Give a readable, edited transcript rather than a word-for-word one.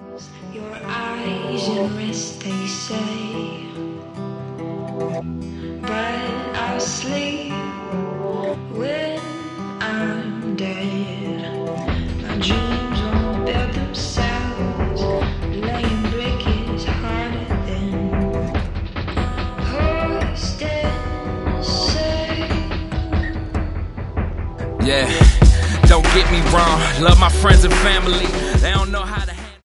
Your eyes and wrists, they say, but I'll sleep when I'm dead. My dreams won't build themselves. Laying brick is harder than hosting say. Yeah, don't get me wrong, love my friends and family. They don't know how to